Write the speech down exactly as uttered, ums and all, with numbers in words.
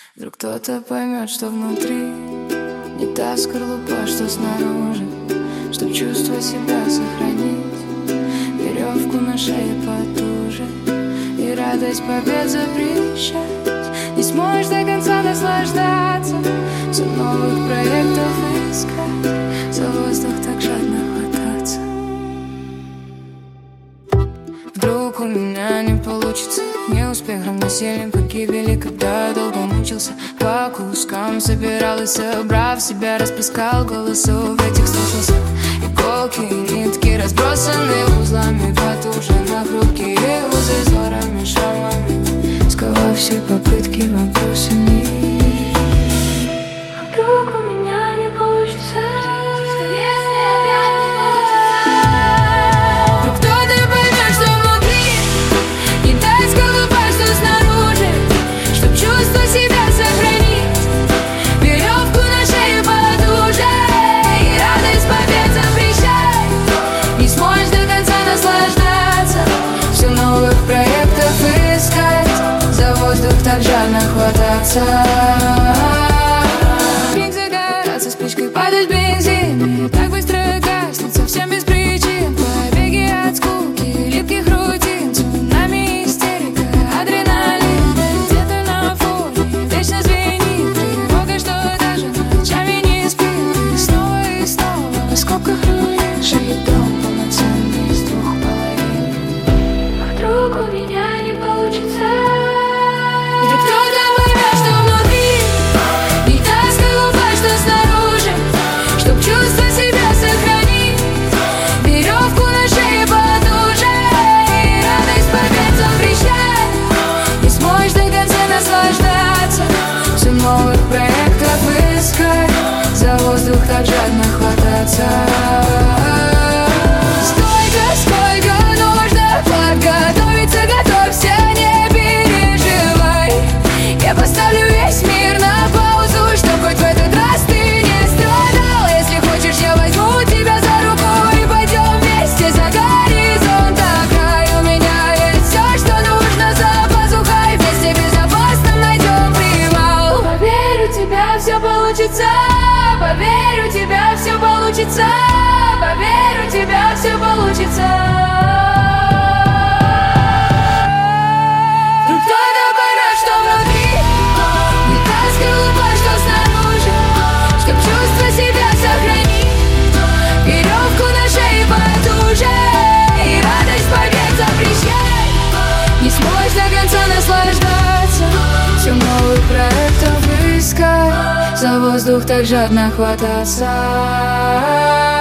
Вдруг кто-то поймет, что внутри не та скорлупа, что снаружи. Чтоб чувство себя сохранить, веревку на шее потуже и радость побед запрещать. Не сможешь до конца наслаждаться, все новых проектов искать, за воздух так жадно хвататься. Вдруг у меня не получится, не успех равносилен погибели, когда долго мучился, по кускам собирал и, собрав себя, расплескал голосов этих слышался. Иголки и нитки разбросаны узлами потуженных, хрупкие узы с ворами, шрамами, сковав все попытки вопросами. Вдруг у меня не получится, вдруг кто-то поймет, что внутри не та скорлупа, что снаружи. Чтоб чувство себя сохранить, веревку на шее потуже и радость побед запрещать. Не сможешь до конца наслаждаться, все новых проектов искать, за воздух так жадно хвататься. Миг загораться, спичкой падать бензин, так быстро гаснет, совсем без причин. Побеги от скуки, липких рутин, цунами истерика, адреналин. Где-то на фоне вечно звенит тревога, что даже ночами не спит. И снова и снова в скобках руин дом полноценный из двух половин. а вдруг у меня не получится. Вдруг кто-то поймет, что внутри не та скорлупа, что снаружи. Чтоб чувство себя сохранить, веревку на шее потуже и радость побед запрещать. Не сможешь до конца наслаждаться, все новых проектов искать, за воздух так жадно хвататься. Сколько, сколько нужно подготовиться, готовься, не переживай. Я поставлю весь мир на паузу, чтоб хоть в этот раз ты не страдал. Если хочешь, я возьму тебя за руку и пойдем вместе за горизонт до края. У меня есть все, что нужно за пазухой, вместе безопасно найдем привал. Поверь, у тебя все получится, поверь, у тебя все получится, поверь, у тебя все получится. Вдруг кто-то поймет, что внутри не та скорлупа, что снаружи. Чтоб чувство себя сохранить, веревку на шее потуже и радость побед запрещать. Не сможешь до конца наслаждаться, все новых проектов искать, за воздух так жадно хвататься.